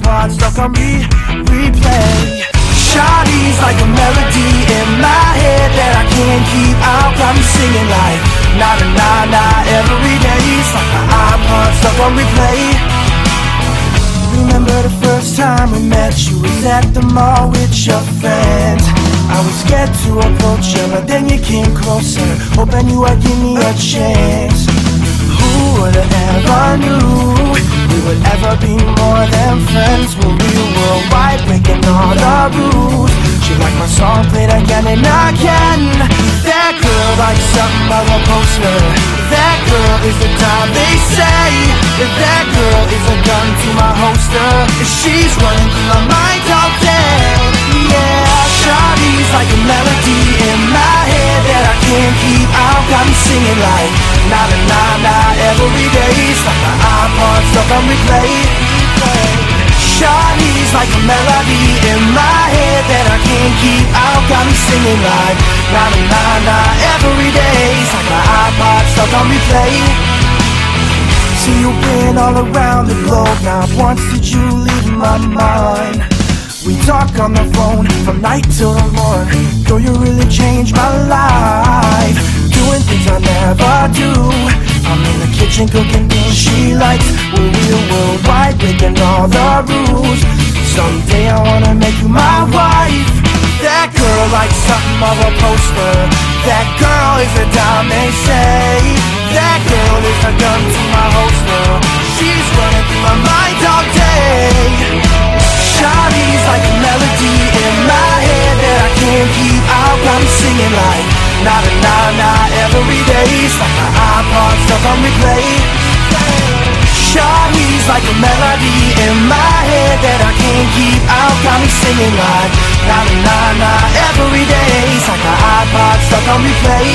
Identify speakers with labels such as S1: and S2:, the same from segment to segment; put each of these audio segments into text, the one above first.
S1: iPod stuck on replay. Shawty's like a melody in my head that I can't keep out. Got me singing like na na na na every day. It's like my iPod stuck on replay. Remember the first time we met? You was at the mall with your friends. I was scared to approach you, but then you came closer, hoping you would give me a chance. Who would've ever knew we would ever be more than friends? When we were worldwide, breaking all the rules. She liked my song, played again and again. That girl likes something of a poster. That girl is the time they say. That girl is a gun to my holster. She's running through my mind all day. Yeah, Shawty's like a melody in my head that I can't keep out. Got me singing like na na na na every day. It's like my iPod stuck on replay. Shawty's like a melody in my head that I can't keep out. Got me singing like na na na na every day. It's like my iPod stuck on replay. See, you've been all around the globe. Not once did you leave my mind. We talk on the phone from night till the morning. Girl, you really changed my life. Doing things I never do. I'm in the kitchen cooking things she likes. We're worldwide, breaking all the rules. Someday I wanna make you my wife. That girl likes something of a poster. That girl is a dime, they say. That girl is a gun to my holster. She's running through my mind all day. Shawty's like a melody in my head that I can't keep out. I'm singing like na na na na every day. It's like my iPod stuck on replay. Shawty's like a melody in my head that I can't keep out. Got me singing like na na na na every day. It's like my iPod stuck on replay.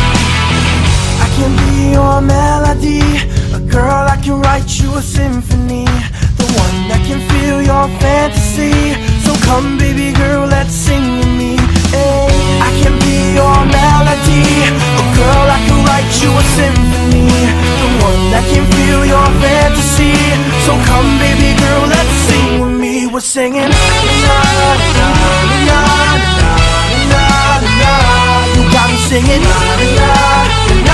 S1: I can be your melody, a girl I can write you a symphony, the one that can feel your fantasy. So come baby girl, let's sing with me. Hey, I can be your melody, a girl I can write you a symphony, the one that can feel your fantasy. So come baby girl, let's sing with me. We're singing na na na na na na na. You got me singing na na na na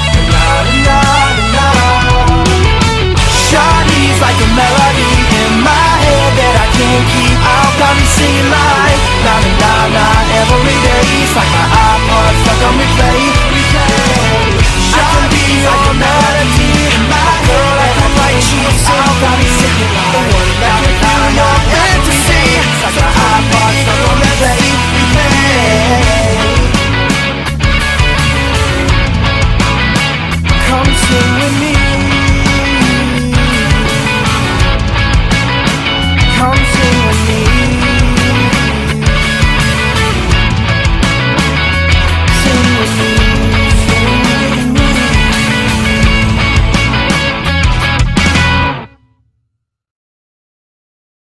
S1: na na na. Shawty's like a melody in my